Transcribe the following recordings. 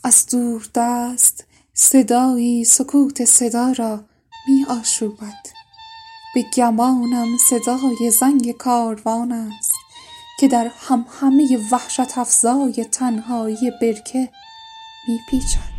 از دور دست صدایی سکوت صدا را می آشوبد. به گمانم صدای زنگ کاروان است که در همهمه وحشت افزای تنهایی برکه می پیچد.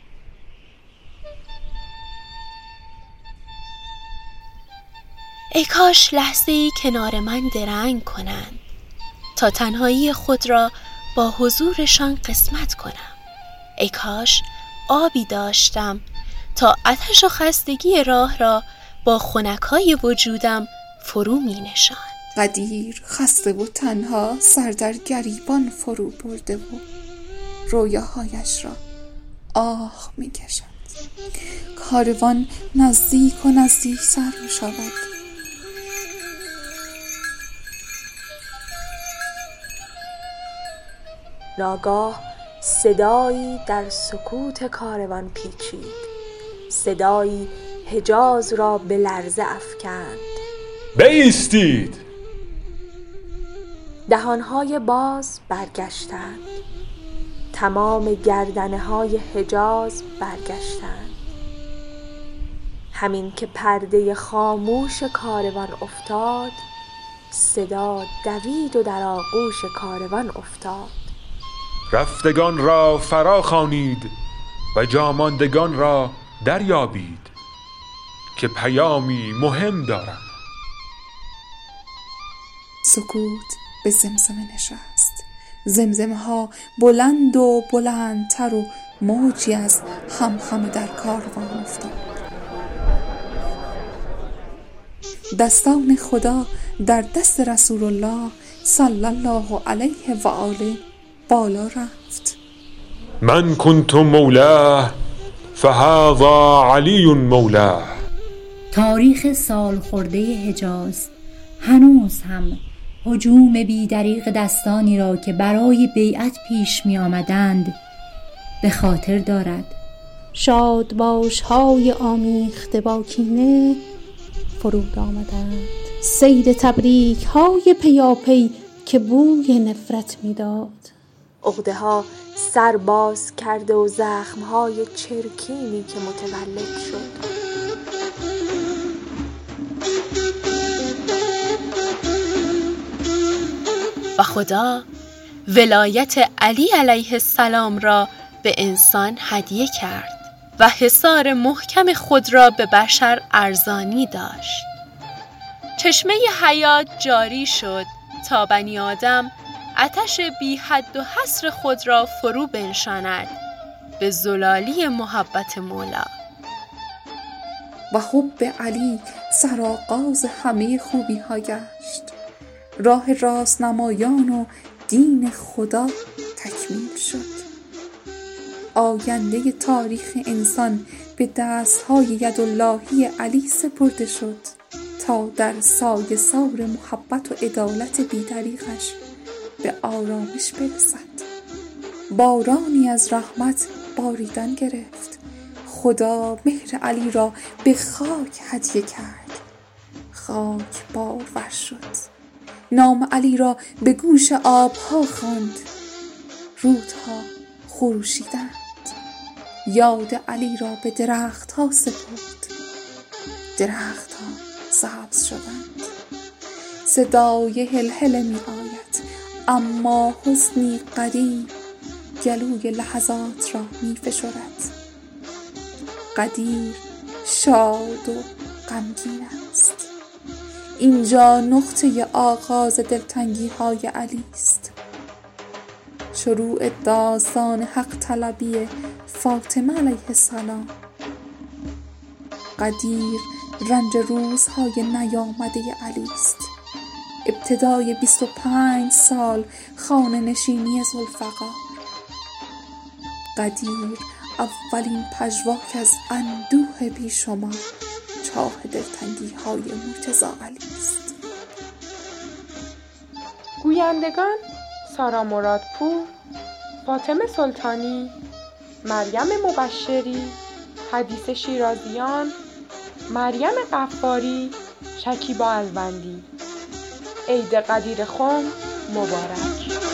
ای کاش لحظه‌ای کنار من درنگ کنند تا تنهایی خود را با حضورشان قسمت کنم. ای کاش آبی داشتم تا آتش و خستگی راه را با خنکای وجودم فرو می نشاند. قدیر خسته و تنها سر در گریبان فرو برده و رویاهایش را آه می کشد. کاروان نزدیک و نزدیک سر می شود. ناگاه صدایی در سکوت کاروان پیچید. صدایی حجاز را به لرزه افکند. بایستید! دهانهای باز برگشتند. تمام گردنه‌های حجاز برگشتند. همین که پرده خاموش کاروان افتاد، صدا دوید و در آغوش کاروان افتاد. رفتگان را فرا خوانید و جاماندگان را دریابید که پیامی مهم دارم. سکوت به زمزمه نشست. زمزمه ها بلند و بلندتر و موجی از همهمه در کاروان افتاد. دستان خدا در دست رسول الله صلی الله علیه و آله بالا رفت. من کنت مولاه فهذا علی مولاه. تاریخ سال خورده حجاز هنوز هم هجوم بی‌دریغ دستانی را که برای بیعت پیش می آمدند به خاطر دارد. شادباش‌های آمیخته با کینه فرود آمدند. صید تبریک‌های پیاپی که بوی نفرت می‌داد. عقده‌ها سر باز کرده و زخم‌های چرکینی که متولد شد. و خدا ولایت علی علیه السلام را به انسان هدیه کرد و حصار محکم خود را به بشر ارزانی داشت. چشمه حیات جاری شد تا بنی آدم آتش بی حد و حصر خود را فرو بنشاند به زلالی محبت مولا. و حب علی سرآغاز همه خوبی ها گشت. راه راست نمایان و دین خدا تکمیل شد. آینده تاریخ انسان به دستهای یداللهی علی سپرده شد تا در سایه سار محبت و عدالت بی‌دریغش به آرامش برسد. بارانی از رحمت باریدن گرفت. خدا مهر علی را به خاک هدیه کرد. خاک بارور شد. نام علی را به گوش آبها خواند. رودها خروشیدند. یاد علی را به درختها سپرد. درختها سبز شدند. صدای هلهله می آید، اما حزنی غریب گلوی لحظات را می فشرد. قدیر شاد و غمگین است. اینجا نقطه آغاز دلتنگی های علی است. شروع داستان حق طلبی فاطمه علیه السلام. قدیر رنج روزهای نیامده علی است. ابتدای 25 سال خانه نشینی ذوالفقار. قدیر اولین پژواک از اندوه بیشمار چاه دلتنگی های مرتضی علی است. گویندگان: سارا مرادپور، فاطمه سلطانی، مریم مبشری، حدیث شیرازیان، مریم غفاری، شکیبا الوندی. عید قدیر خم مبارک.